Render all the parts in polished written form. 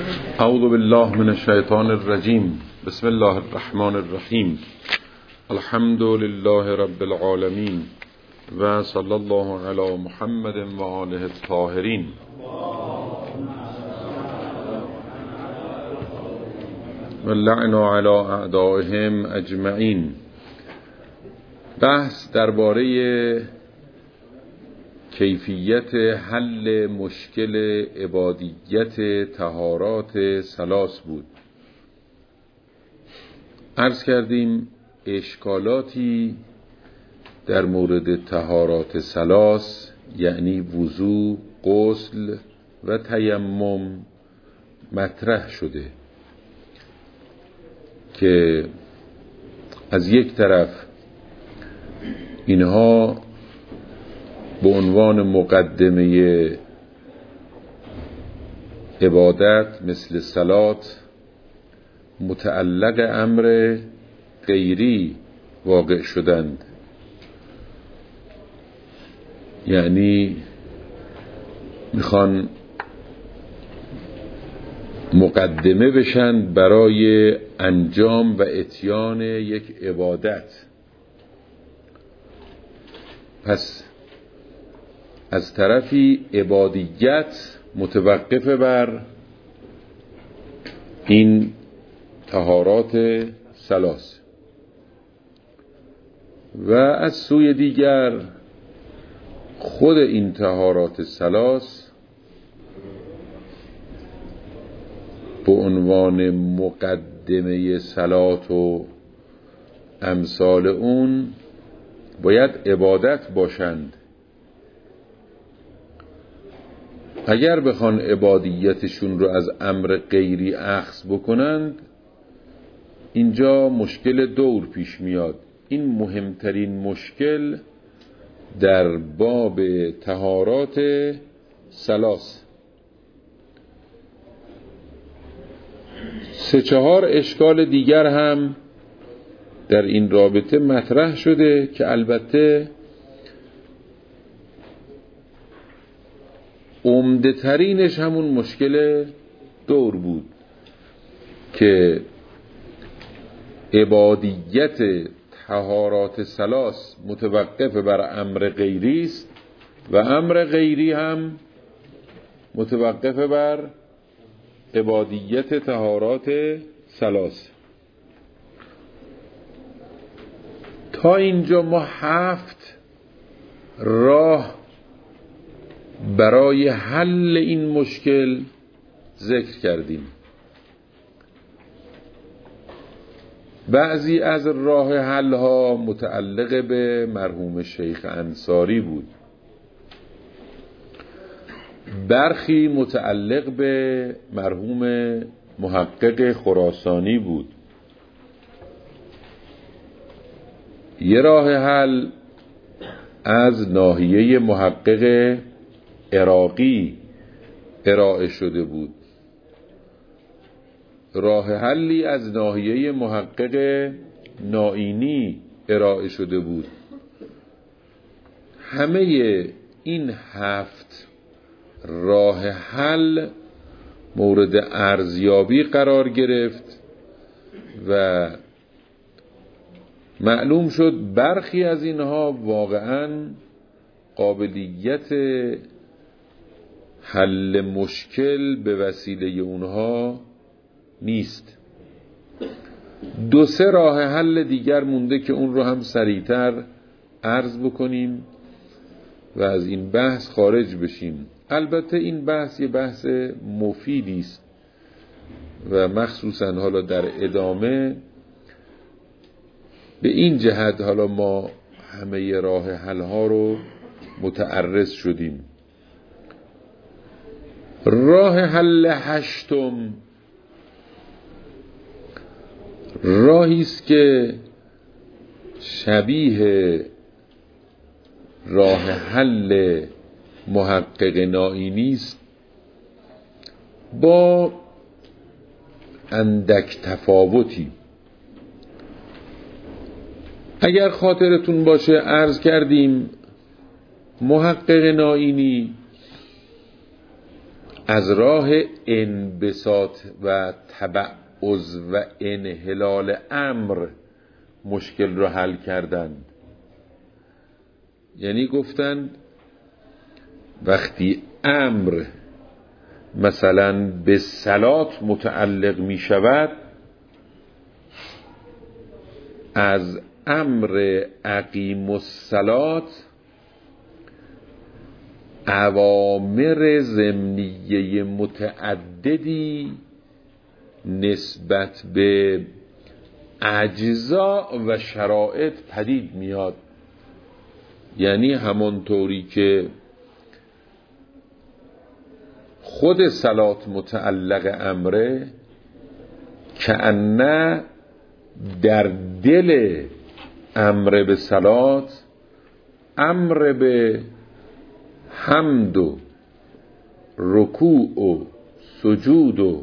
اعوذ بالله من الشیطان الرجیم. بسم الله الرحمن الرحیم. الحمد لله رب العالمین و صلی الله علی محمد و آله الطاهرین. و لعنا علی اعدائهم اجمعین. بحث درباره کیفیت حل مشکل عبادیت طهارات ثلاث بود. عرض کردیم اشکالاتی در مورد طهارات ثلاث یعنی وضو، غسل و تیمم مطرح شده که از یک طرف اینها به عنوان مقدمه عبادت مثل صلات متعلق امر غیری واقع شدند، یعنی میخوان مقدمه بشن برای انجام و اتیان یک عبادت. پس از طرفی عبادیت متوقف بر این طهارات ثلاث و از سوی دیگر خود این طهارات ثلاث به عنوان مقدمه صلات و امثال اون باید عبادت باشند. اگر بخوان عبادیتشون رو از امر غیری اخذ بکنند اینجا مشکل دور پیش میاد. این مهمترین مشکل در باب طهارات ثلاث. 3-4 اشکال دیگر هم در این رابطه مطرح شده که البته عمده ترینش همون مشکل دور بود که عبادیت طهارات ثلاث متوقف بر امر غیری است و امر غیری هم متوقف بر عبادیت طهارات ثلاث. تا اینجا ما 7 راه برای حل این مشکل ذکر کردیم. بعضی از راه حل ها متعلق به مرحوم شیخ انصاری بود، برخی متعلق به مرحوم محقق خراسانی بود. یه راه حل از ناحیه محقق عراقی ارائه شده بود، راه حلی از ناحیه محقق نائینی ارائه شده بود. همه این 7 راه حل مورد ارزیابی قرار گرفت و معلوم شد برخی از اینها واقعاً قابلیت حل مشکل به وسیله اونها نیست. 2-3 راه حل دیگر مونده که اون رو هم سریعتر عرض بکنیم و از این بحث خارج بشیم. البته این بحث یه بحث مفیدی است و مخصوصا حالا در ادامه به این جهت حالا ما همه راه حل ها رو متعرض شدیم. راه حل 8 راهی است که شبیه راه حل محقق نائینی است با اندک تفاوتی. اگر خاطرتون باشه عرض کردیم محقق نائینی از راه انبساط و تبعض و انحلال امر مشکل رو حل کردند. یعنی گفتند وقتی امر مثلا به صلات متعلق می شود، از امر اقیم الصلات اوامر ضمنیه متعددی نسبت به اجزا و شرایط پدید میاد. یعنی همانطوری که خود صلات متعلق امره، کأنه در دل امر به صلات امر به حمد و رکوع و سجود و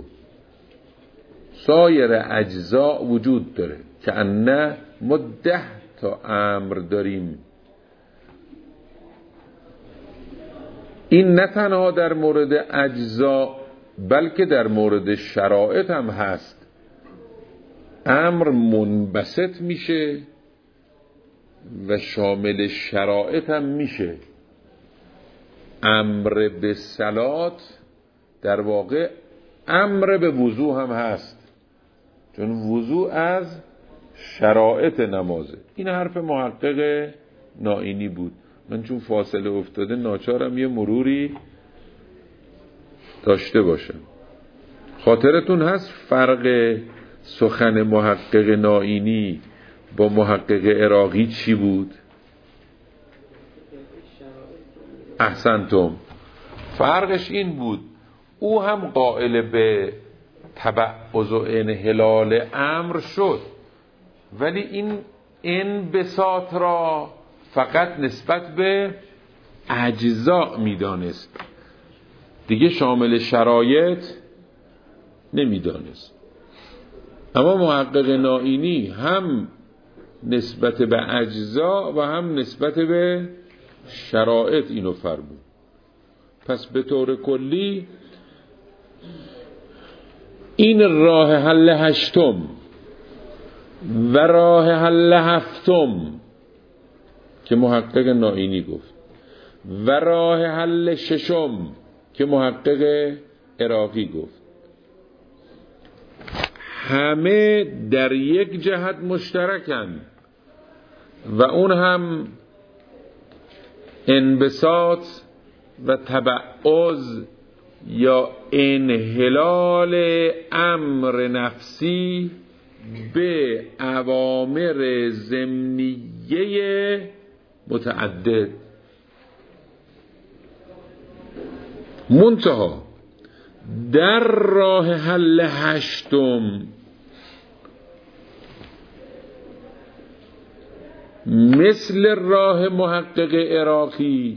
سایر اجزا وجود داره، کأنه ما 10 تا امر داریم. این نه تنها در مورد اجزا بلکه در مورد شرایط هم هست. امر منبسط میشه و شامل شرایط هم میشه. امر به صلات در واقع امر به وضو هم هست، چون وضو از شرایط نمازه. این حرف محقق نائینی بود. من چون فاصله افتاده ناچارم یه مروری داشته باشم. خاطرتون هست فرق سخن محقق نائینی با محقق عراقی چی بود؟ احسنتم. فرقش این بود او هم قائل به تبعض و انحلال امر شد، ولی این انبساط را فقط نسبت به اجزا میدانست، دیگه شامل شرایط نمیدانست. اما محقق نائینی هم نسبت به اجزا و هم نسبت به شرایط اینو فرمود. پس به طور کلی این راه حل 8 و راه حل 7 که محقق نائینی گفت و راه حل 6 که محقق عراقی گفت، همه در یک جهت مشترکن و اون هم انبساط و تبعض یا انحلال امر نفسی به اوامر ضمنیه متعدد. منتها در راه حل 8 مثل راه محقق عراقی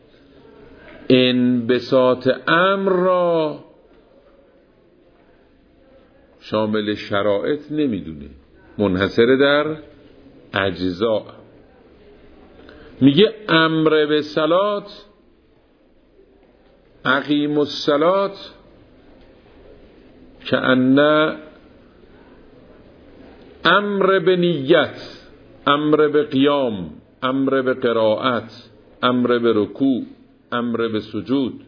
انبساط امر را شامل شرایط نمیدونه، منحصر در اجزا. میگه امر به صلات اقیم الصلات کأن امر به نیت، امر به قیام، امر به قرائت، امر به رکوع، امر به سجود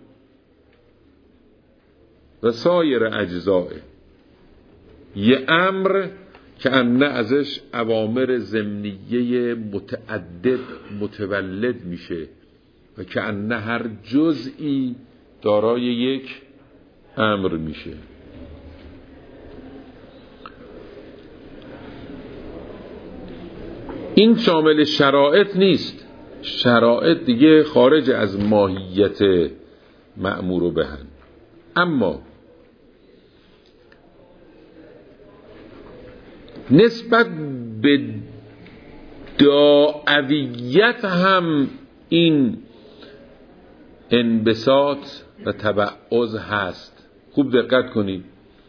و سایر اجزاء. یه امر که انه ازش اوامر ضمنیه متعدد متولد میشه و که انه هر جزئی دارای یک امر میشه. این شامل شرایط نیست. شرایط دیگه خارج از ماهیت مأمور و بهن. اما نسبت به داعیت هم این انبساط و تبعض هست. خوب دقت کنید.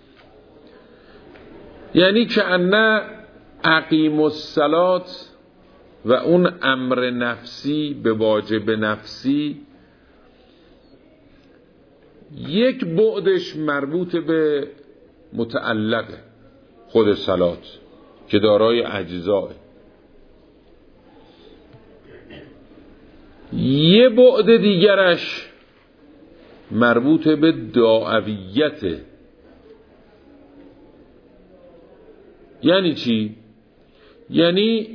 یعنی که ان اقیم الصلات و اون امر نفسی به واجب نفسی یک بعدش مربوط به متعلق خود صلات که دارای اجزاه، یه بعد دیگرش مربوط به داعویت. یعنی چی؟ یعنی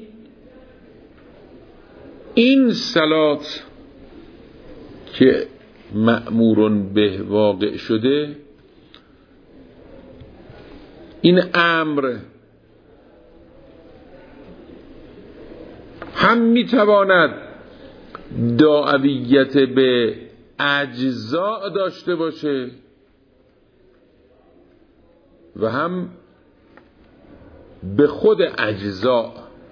این صلات که مأمورون به واقع شده، این امر هم میتواند داعویت به اجزاء داشته باشه و هم به خود اجزاء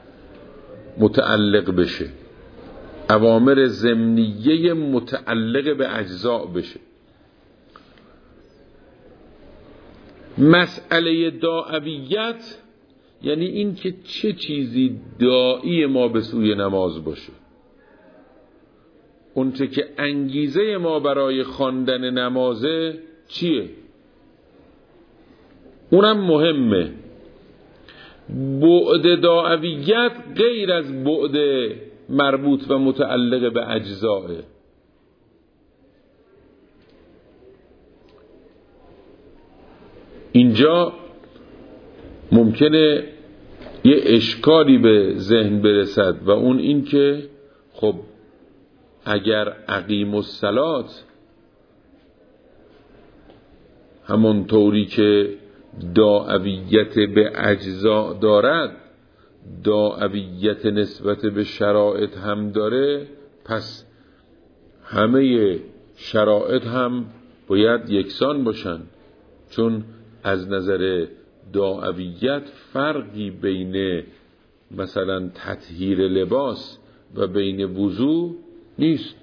متعلق بشه، اوامر ضمنیه متعلق به اجزاء بشه. مسئله داعویت یعنی این که چه چیزی داعی ما به سوی نماز باشه، اونچه که انگیزه ما برای خواندن نمازه چیه، اونم مهمه. بعد داعویت غیر از بعد مربوط و متعلق به اجزاء. اینجا ممکنه یه اشکالی به ذهن برسد و اون این که خب اگر اقیم الصلات همون طوری که داعویت به اجزاء دارد داعویت نسبت به شرایط هم داره، پس همه شرایط هم باید یکسان باشن، چون از نظر داعویت فرقی بین مثلا تطهیر لباس و بین وضو نیست.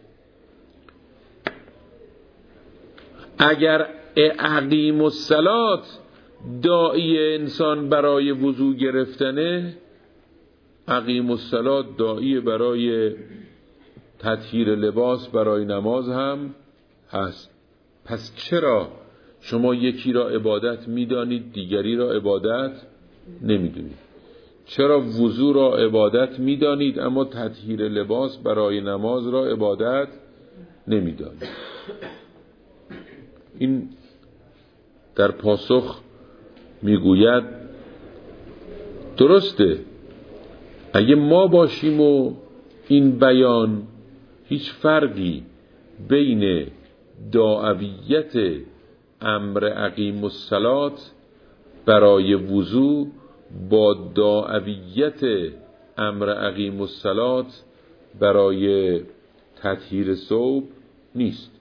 اگر اقیم الصلات داعی انسان برای وضو گرفتنه، اقیم الصلات داعی برای تطهیر لباس برای نماز هم هست. پس چرا شما یکی را عبادت میدانید دیگری را عبادت نمیدونید؟ چرا وضو را عبادت میدانید اما تطهیر لباس برای نماز را عبادت نمیدانید؟ این در پاسخ میگوید درسته، اگه ما باشیم و این بیان هیچ فرقی بین داعویت امر اقیم الصلات برای وضو با داعویت امر اقیم الصلات برای تطهیر ثوب نیست.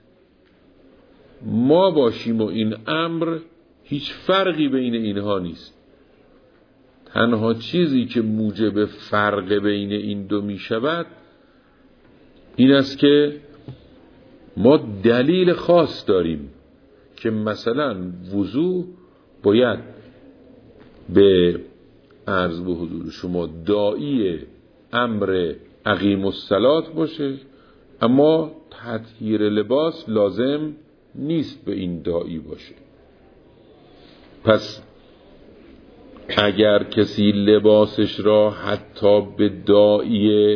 ما باشیم و این امر هیچ فرقی بین اینها نیست. تنها چیزی که موجب فرق بین این دو می شود این است که ما دلیل خاص داریم که مثلا وضو باید به عرض به حضور شما داعی امر اقیم الصلات باشه، اما تطهیر لباس لازم نیست به این داعی باشه. پس اگر کسی لباسش را حتی به داعی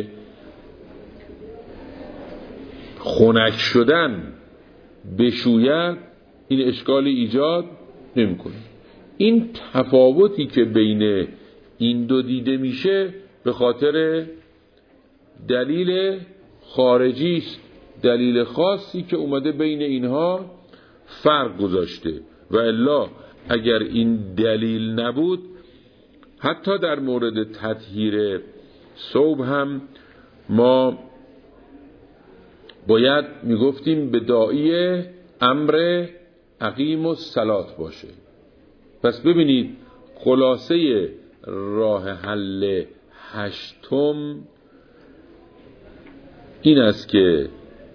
خنک شدن بشوید، این اشکالی ایجاد نمی‌کنه. این تفاوتی که بین این دو دیده میشه به خاطر دلیل خارجی است، دلیل خاصی که اومده بین اینها فرق گذاشته، و الا اگر این دلیل نبود حتی در مورد تطهیر ثوب هم ما باید میگفتیم به داعی امر اقیم الصلات باشه. پس ببینید خلاصه راه حل هشتم این است که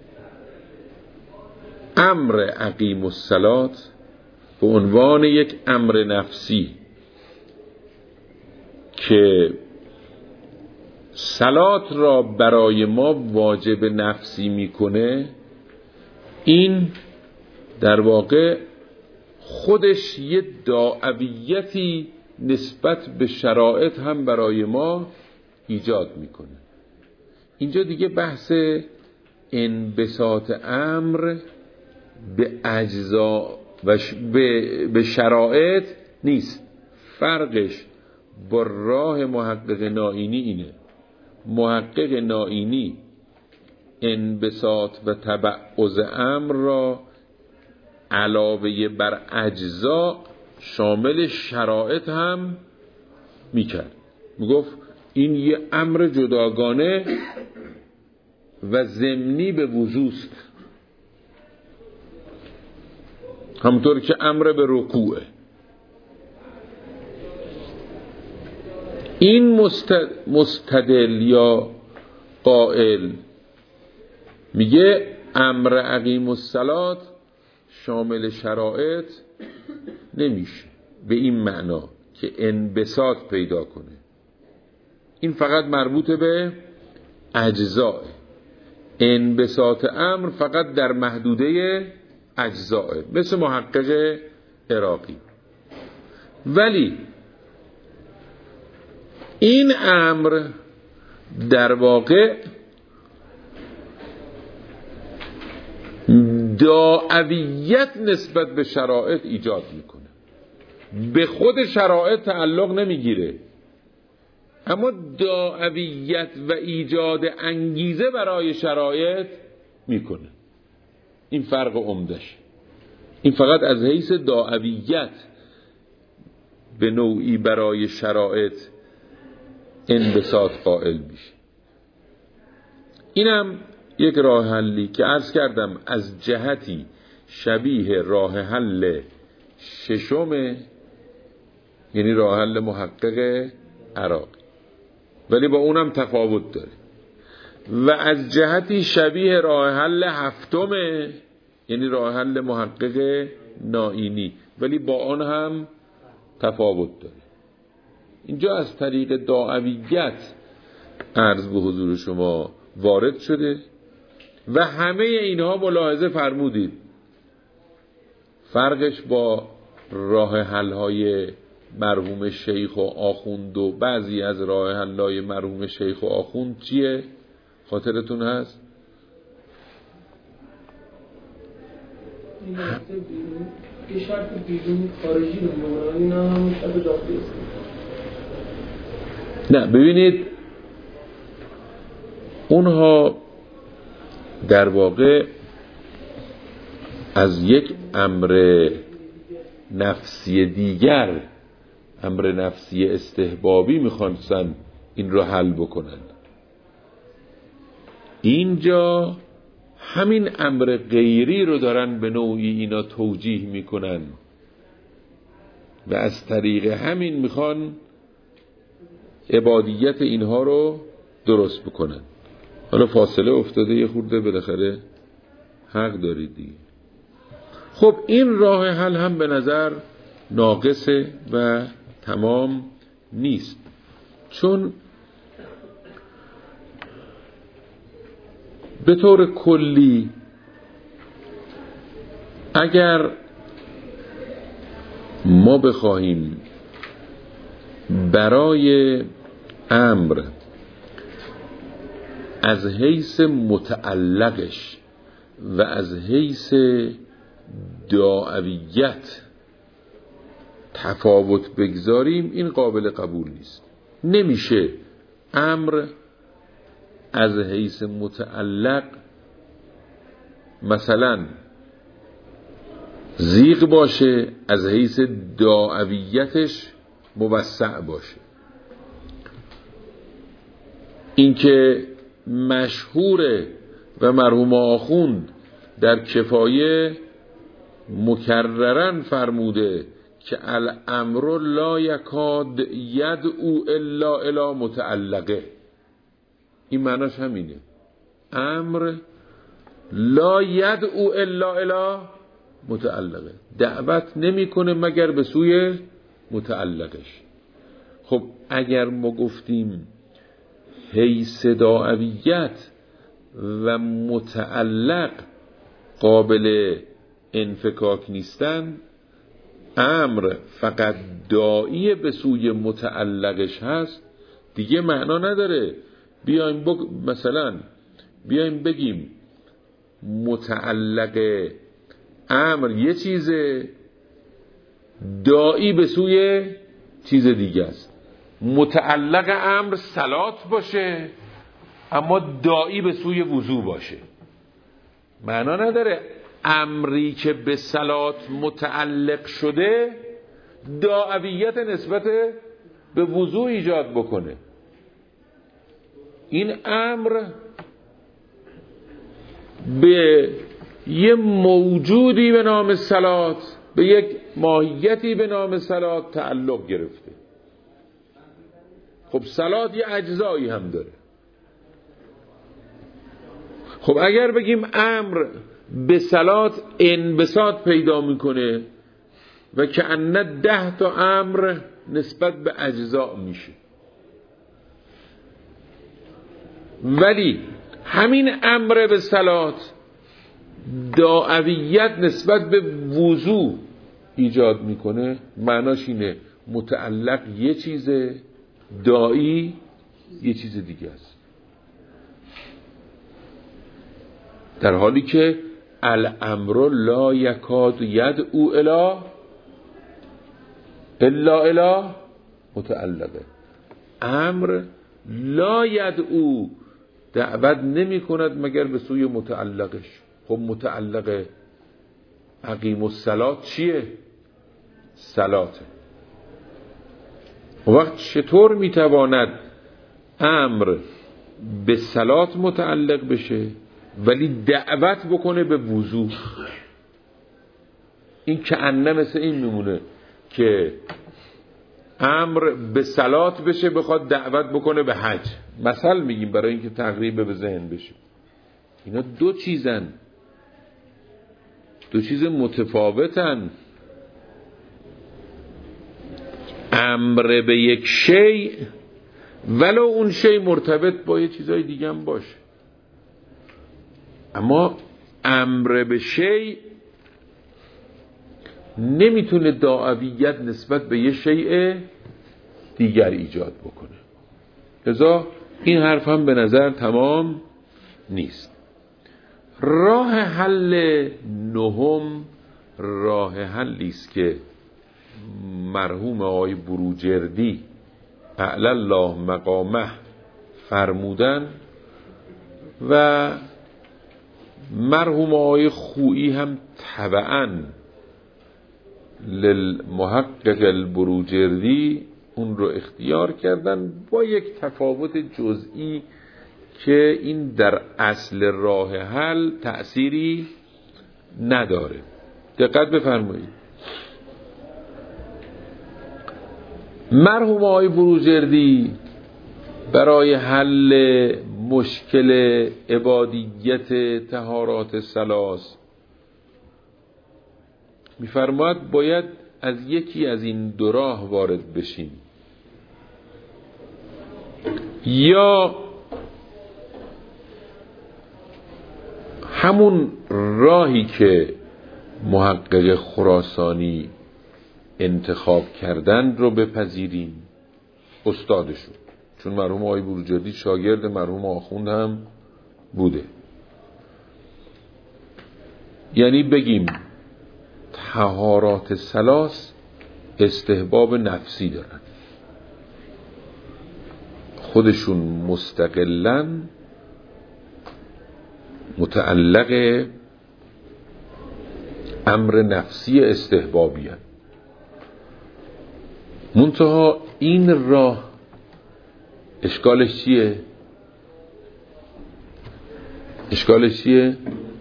امر اقیم الصلات به عنوان یک امر نفسی که صلات را برای ما واجب نفسی میکنه، این در واقع خودش یه داعیتی نسبت به شرایط هم برای ما ایجاد میکنه. اینجا دیگه بحث انبساط امر به اجزا و به شرایط نیست. فرقش با راه محقق نائینی اینه: محقق نائینی انبساط و تبعض امر را علاوه بر اجزا شامل شرایط هم میکرد. میگفت این یه امر جداگانه و ضمنی به وضوست، همطور که امر به رکوعه. این مستدل یا قائل میگه امر اقیم الصلاة شامل شرایط نمیشه به این معنا که انبساط پیدا کنه. این فقط مربوط به اجزاه. انبساط امر فقط در محدوده اجزاه، مثل محقق عراقی. ولی این امر در واقع داعیت نسبت به شرایط ایجاد میکنه، به خود شرایط تعلق نمیگیره، اما داعیت و ایجاد انگیزه برای شرایط میکنه. این فرق عمدش. این فقط از حیث داعیت به نوعی برای شرایط انبساط قائل میشه. اینم یک راه حلی که عرض کردم از جهتی شبیه راه حل ششم، یعنی راه حل محقق عراقی، ولی با اونم تفاوت داره. و از جهتی شبیه راه حل هفتم، یعنی راه حل محقق نائینی، ولی با آن هم تفاوت داره. اینجا از طریق داعیت عرض به حضور شما وارد شده و همه اینها ملاحظه فرمودید فرقش با راه حل‌های مرحوم شیخ و آخوند و بعضی از راه حل‌های مرحوم شیخ و آخوند چیه؟ خاطرتون هست؟ یه شرط بیرون خارجی رو می‌مونه، این هم شرط داخلی است. نه ببینید، اونها در واقع از یک امر نفسی دیگر، امر نفسی استحبابی میخواستن این رو حل بکنن. اینجا همین امر غیری رو دارن به نوعی اینا توجیه میکنن و از طریق همین میخوان عبادیت اینها رو درست بکنن. حالا فاصله افتاده یه خورده، بالاخره حق دارید دیگه. خب این راه حل هم به نظر ناقصه و تمام نیست، چون به طور کلی اگر ما بخواهیم برای امر از حیث متعلقش و از حیث داعیت تفاوت بگذاریم، این قابل قبول نیست. نمیشه امر از حیث متعلق مثلا ضیق باشه، از حیث داعیتش موسع باشه. اینکه مشهوره و مرحوم آخوند در کفایه مکررن فرموده که الامر لا یکاد یدعو الا الی متعلقه. این معناش همینه، امر لا یدعو الا الی متعلقه، دعوت نمیکنه مگر به سوی متعلقش. خب اگر ما گفتیم حیث داعیت و متعلق قابل انفکاک نیستن، امر فقط داعی به سوی متعلقش هست، دیگه معنا نداره مثلا بیایم بگیم متعلق امر یه چیزه، داعی به سوی چیز دیگه است. متعلق امر صلات باشه اما داعی به سوی وضو باشه، معنا نداره امری که به صلات متعلق شده داعیت نسبت به وضو ایجاد بکنه. این امر به یه موجودی به نام صلات، به یک ماهیتی به نام صلات تعلق گرفته. خب صلات یه اجزایی هم داره. خب اگر بگیم امر به صلات انبساط پیدا میکنه و کأنه 10 تا امر نسبت به اجزا میشه، ولی همین امر به صلات داعیت نسبت به وضو ایجاد میکنه، معناش اینه متعلق یه چیزه، داعی یه چیز دیگه است. در حالی که الامر لا یکاد یدعو الا اله متعلقه، امر لا یدعو دعوت نمی کند مگر به سوی متعلقش. خب متعلق اقیم الصلاة چیه؟ صلاته. وقت چطور میتواند امر به صلات متعلق بشه ولی دعوت بکنه به وضو؟ این کأنه مثل این میمونه که امر به صلات بشه بخواد دعوت بکنه به حج. مثل میگیم برای اینکه تقریب به ذهن بشه. اینا دو چیزن، دو چیز متفاوتن. امر به یک شی ولو اون شی مرتبط با یه چیزای دیگه هم باشه، اما امر به شی نمیتونه داعیت نسبت به یه شیء دیگر ایجاد بکنه. لذا این حرف هم به نظر تمام نیست. راه حل نهم راه حلی است که مرحوم آقای بروجردی اعلی الله مقامه فرمودن و مرحوم آقای خویی هم تبعاً للمحقق البروجردی اون رو اختیار کردن، با یک تفاوت جزئی که این در اصل راه حل تأثیری نداره. دقت بفرمایید. مرحوم آقای بروجردی برای حل مشکل عبادیت طهارات ثلاث میفرماد باید از یکی از این دو راه وارد بشیم، یا همون راهی که محقق خراسانی انتخاب کردن رو بپذیریم، استادشون، چون مرحوم آقای بروجردی شاگرد مرحوم آخوند هم بوده، یعنی بگیم طهارات ثلاث استحباب نفسی دارن، خودشون مستقلاً متعلق امر نفسی استحبابی هست. منتها این راه اشکالش چیه؟ اشکالش چیه؟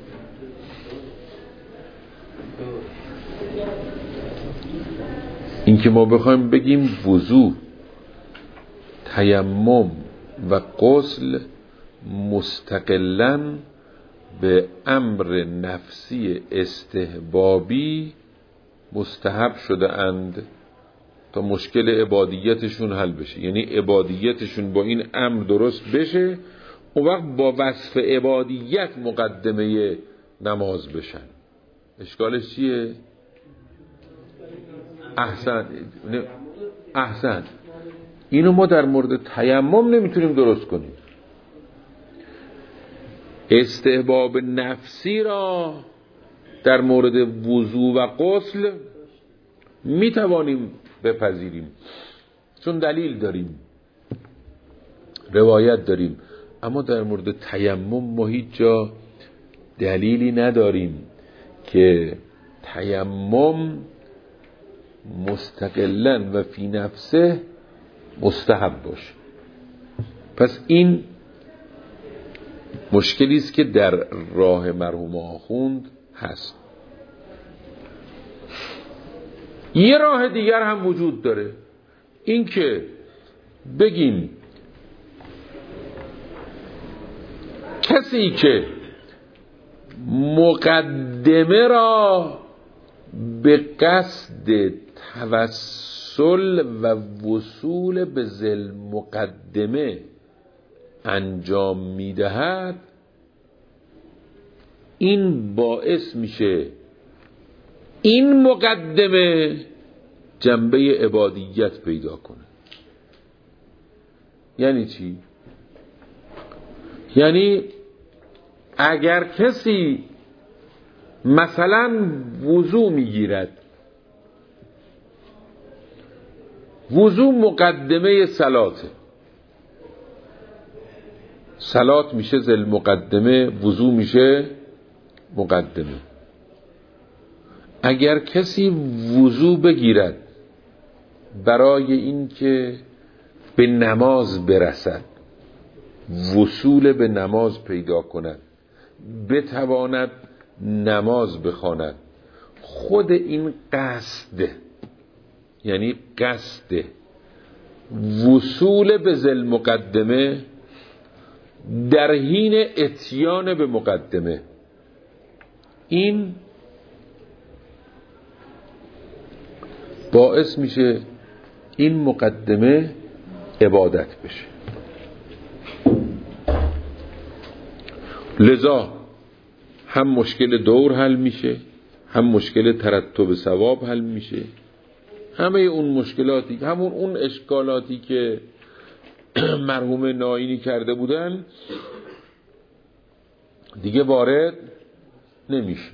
این که ما بخوایم بگیم وضو، تیمم و غسل مستقلاً به امر نفسی استحبابی مستحب شده اند تا مشکل عبادیتشون حل بشه، یعنی عبادیتشون با این امر درست بشه، اون وقت با وصف عبادیت مقدمه نماز بشن. اشکالش چیه؟ احسن. اینو ما در مورد تیمم نمیتونیم درست کنیم. استحباب نفسی را در مورد وضو و غسل میتوانیم بپذیریم، چون دلیل داریم، روایت داریم. اما در مورد تیمم ما هیچ جا دلیلی نداریم که تیمم مستقلاً و فی نفسه مستحب باشه. پس این مشکلی است که در راه مرحوم آخوند هست. یه راه دیگر هم وجود داره، این که بگیم کسی که مقدمه را به قصد توسل و وصول به ذل مقدمه انجام میدهد، این باعث میشه این مقدمه جنبه عبادیت پیدا کنه. یعنی چی؟ یعنی اگر کسی مثلا وضو میگیرد، وضو مقدمه صلاته، صلات میشه ذل مقدمه، وضو میشه مقدمه. اگر کسی وضو بگیرد برای این که به نماز برسد، وصول به نماز پیدا کند، بتواند نماز بخواند، خود این قصد، یعنی قصد وصول به ذل مقدمه در حین اتیان به مقدمه، این باعث میشه این مقدمه عبادت بشه. لذا هم مشکل دور حل میشه، هم مشکل ترتب ثواب حل میشه. همه اون مشکلاتی، همون اون اشکالاتی که مرحوم ناینی کرده بودن دیگه وارد نمیشه.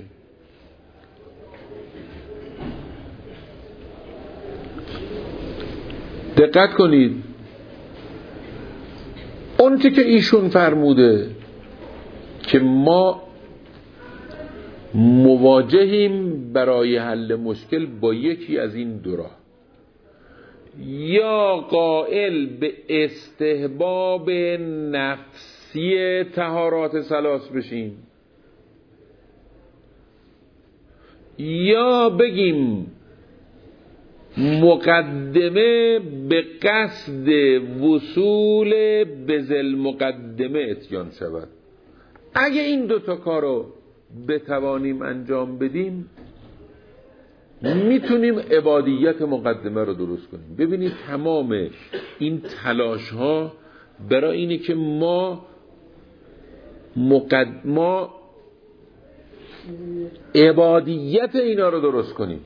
دقت کنید، اون چه که ایشون فرموده که ما مواجهیم برای حل مشکل با یکی از این دو راه، یا قائل به استحباب نفسی طهارات ثلاث بشیم، یا بگیم مقدمه به قصد وصول به ذل مقدمه اتیان شود. اگه این دوتا کارو بتوانیم انجام بدیم، میتونیم عبادیت مقدمه رو درست کنیم. ببینید تمام این تلاش ها برای اینه که ما عبادیت اینا رو درست کنیم.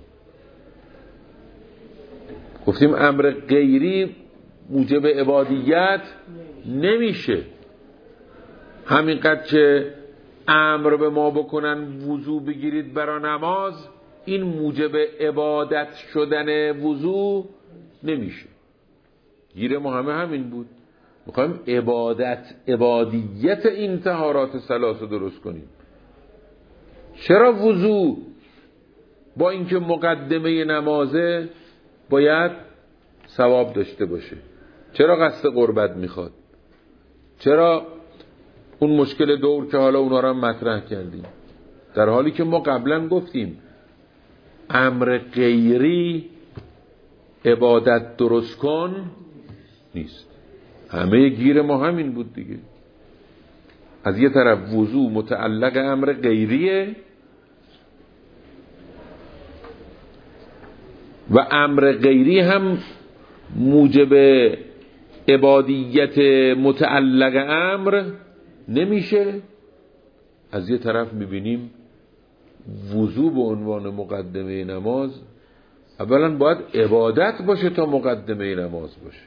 گفتیم امر غیری موجب عبادیت نمیشه. همینقدر که امر به ما بکنن وضو بگیرید برای نماز، این موجب عبادت شدن وضو نمیشه. گیر ما همین بود. میخوایم عبادیت این طهارات ثلاث رو درست کنیم. چرا وضو با اینکه مقدمه نمازه باید ثواب داشته باشه؟ چرا قصد قربت میخواد؟ چرا اون مشکل دور که حالا اونا رو هم مطرح کردیم، در حالی که ما قبلا گفتیم امر غیری عبادت درست کن نیست. همه گیر ما همین بود دیگه. از یه طرف وضو متعلق امر غیریه و امر غیری هم موجب عبادیت متعلق امر نمیشه. از یه طرف میبینیم وضو به عنوان مقدمه نماز، اولا باید عبادت باشه تا مقدمه نماز باشه.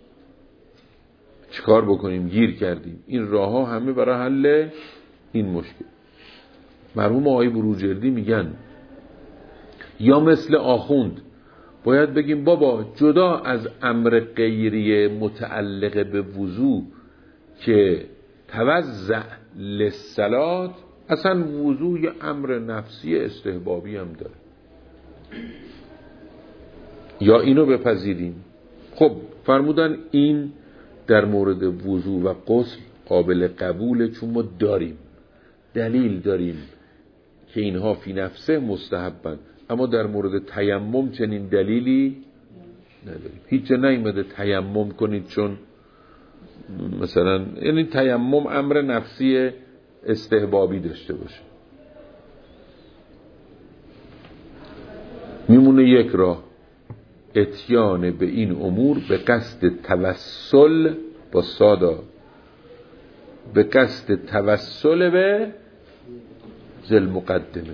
چیکار بکنیم؟ گیر کردیم. این راه ها همه برای حل این مشکل. مرحوم آقای بروجردی میگن یا مثل آخوند باید بگیم بابا جدا از امر غیری متعلق به وضو که توزع للصلات، اصلا وضو یه امر نفسی استحبابی هم داره، یا اینو بپذیریم. خب فرمودن این در مورد وضو و غسل قابل قبوله، چون ما داریم دلیل داریم که اینها فی نفسه مستحبن، اما در مورد تیمم چنین دلیلی نداریم. هیچ جا نیامده تیمم کنید چون مثلا، یعنی تیمم امر نفسی استحبابی داشته باشه. میمونه یک راه، اتیان به این امور به قصد توسل با صادا، به قصد توسل به ذل مقدمه.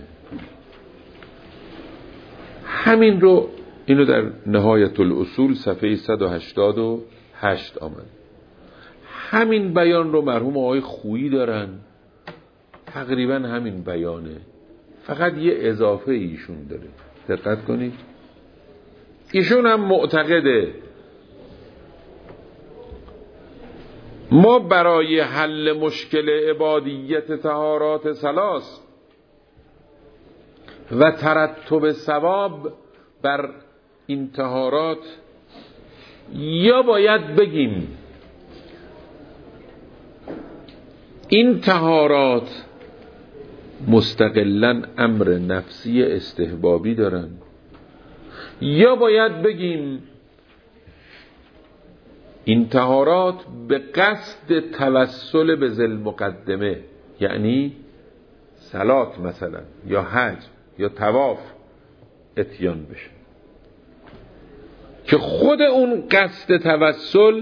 همین رو، اینو در نهایت الاصول صفحه 188 آمد. همین بیان رو مرحوم آقای خویی دارن، تقریبا همین بیانه، فقط یه اضافه ایشون داره. دقت کنید، ایشون هم معتقده ما برای حل مشکل عبادیت طهارات ثلاث و ترتب ثواب بر این طهارات، یا باید بگیم این طهارات مستقلاً امر نفسی استحبابی دارن، یا باید بگیم این طهارات به قصد توسل به ذل مقدمه، یعنی صلات مثلا یا حج یا طواف اتیان بشه، که خود اون قصد توسل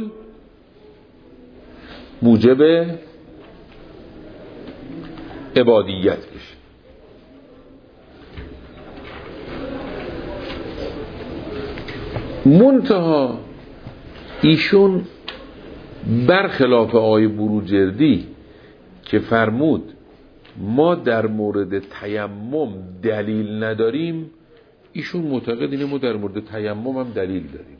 موجب عبادیت بشه. منتها ایشون برخلاف آقای بروجردی که فرمود ما در مورد تیمم دلیل نداریم، ایشون معتقد اینه ما در مورد تیمم هم دلیل داریم.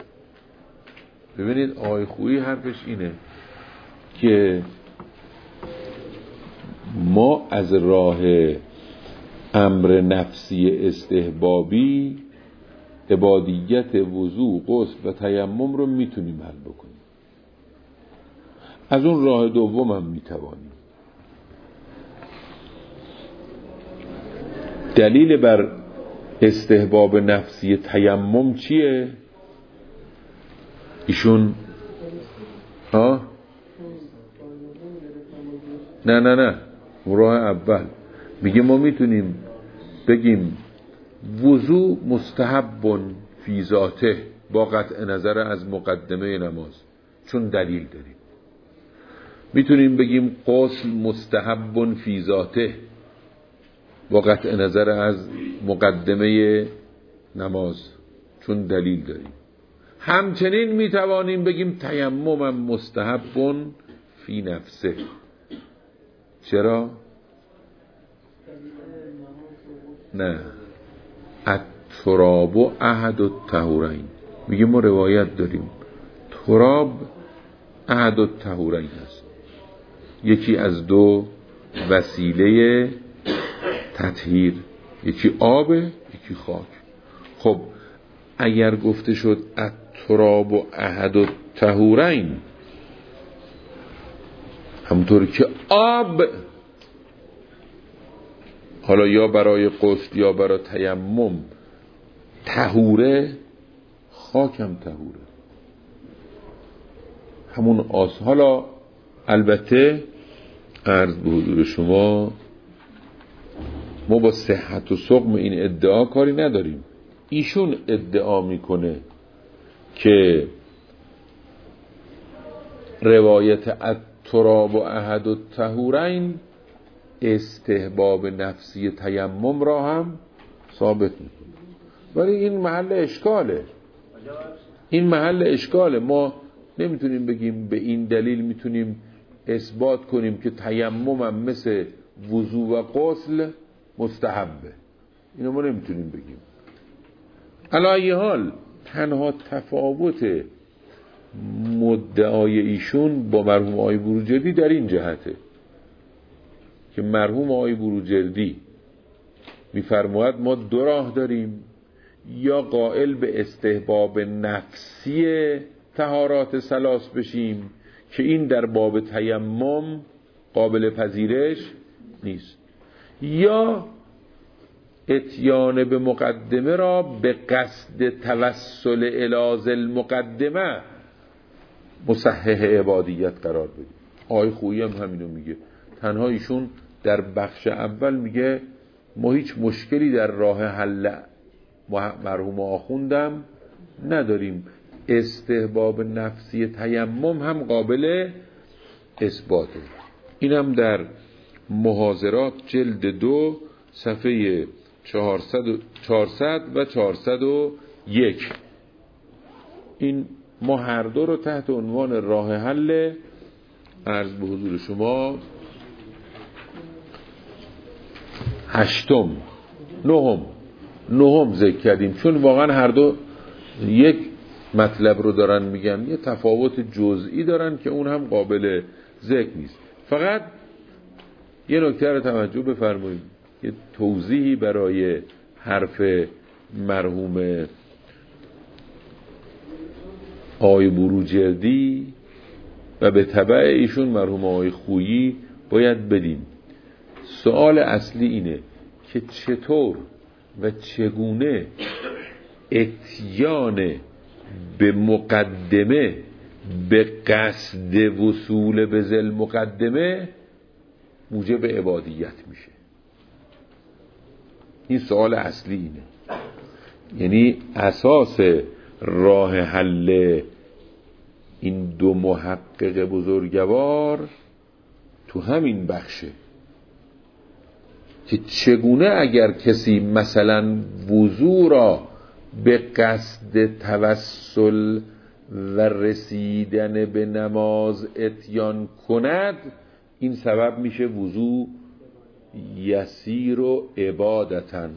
ببینید آقای خویی حرفش اینه که ما از راه امر نفسی استحبابی عبادیت وضو، غسل و تیمم رو میتونیم حل بکنیم، از اون راه دوم هم میتوانیم. دلیل بر استحباب نفسی تیمم چیه؟ ایشون نه راه اول میگه ما میتونیم بگیم وضو مستحب فی ذاته با قطع نظر از مقدمه نماز، چون دلیل داریم. میتونیم بگیم غسل مستحب فی ذاته با قطع نظر از مقدمه نماز، چون دلیل داریم. همچنین میتوانیم بگیم تیمم مستحب فی نفسه. چرا؟ نه، التراب احد الطهورین. میگه ما روایت داریم تراب احد الطهورین هست، یکی از دو وسیله تطهیر، یکی آب یکی خاک. خب اگر گفته شد التراب احد الطهورین، همونطور که آب حالا یا برای غسل یا برای تیمم طهوره، خاک هم طهوره. همون حالا البته عرض به حضور شما ما با صحت و سقم این ادعا کاری نداریم. ایشون ادعا میکنه که روایت التراب و احد الطهورین استحباب نفسی تیمم را هم ثابت میکنه. ولی این محل اشکاله. ما نمیتونیم بگیم به این دلیل میتونیم اثبات کنیم که تیمم هم مثل وضو و غسل مستحبه. اینو ما نمیتونیم بگیم. علی ای حال تنها تفاوت مدعای ایشون با مرحوم آقای بروجردی در این جهته که مرحوم آقای بروجردی میفرماید ما دو راه داریم، یا قائل به استحباب نفسی طهارات ثلاث بشیم که این در باب تیمم قابل پذیرش نیست، یا اتیان به مقدمه را به قصد توسل الی المقدمه مصحح عبادیت قرار بدیم. آقای خویی هم همینو میگه. تنها ایشون در بخش اول میگه ما هیچ مشکلی در راه حل مرحوم آخوندم نداریم، استحباب نفسی تیمم هم قابل اثباته. این هم در محاضرات جلد 2 صفحه 400 و 401. این ما هر دو رو تحت عنوان راه حل عرض به حضور شما نهم ذکر کردیم، چون واقعا هر دو یک مطلب رو دارن میگن، یه تفاوت جزئی دارن که اون هم قابل ذکر نیست. فقط یه نکته رو توجه بفرمایید، یه توضیحی برای حرف مرحوم آقای بروجردی و به تبع ایشون مرحوم آقای خویی باید بدیم. سوال اصلی اینه که چطور و چگونه اتیان به مقدمه به قصد وصول به ذل مقدمه موجب عبادیت میشه. این سوال اصلی اینه. یعنی اساس راه حل این دو محقق بزرگوار تو همین بخشه که چگونه اگر کسی مثلا وضو را به قصد توسل و رسیدن به نماز اتیان کند، این سبب میشه وضو یسیر و عبادتن.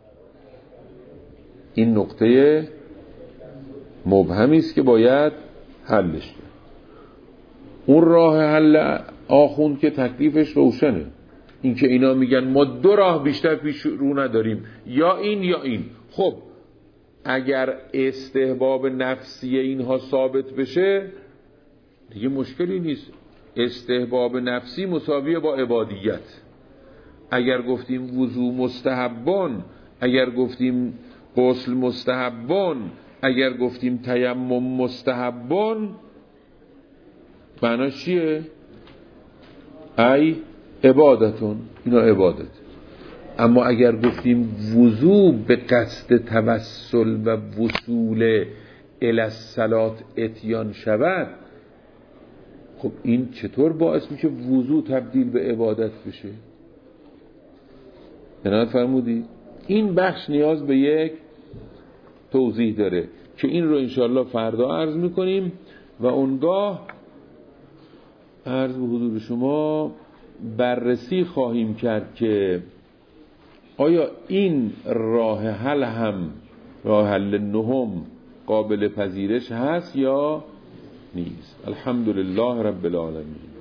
این نقطه مبهمی است که باید حلش کرد. اون راه حل آخوند که تکلیفش روشنه، این که اینا میگن ما دو راه بیشتر پیش رو نداریم، یا این یا این. خب اگر استحباب نفسی اینها ثابت بشه دیگه مشکلی نیست. استحباب نفسی مساویه با عبادیت. اگر گفتیم وضو مستحبان، اگر گفتیم غسل مستحبان، اگر گفتیم تیمم مستحبان، معناش چیه؟ ای عبادتون، اینا عبادت. اما اگر گفتیم وضو به قصد توسل و وصول الی الصلاة اتیان شود، خب این چطور باعث میشه وضو تبدیل به عبادت بشه؟ عنایت فرمودی؟ این بخش نیاز به یک توضیح داره که این رو انشاءالله فردا عرض میکنیم و اونگاه عرض به حضور شما بررسی خواهیم کرد که آیا این راه حل هم راه حل نهم قابل پذیرش هست یا نیست. الحمدلله رب العالمین.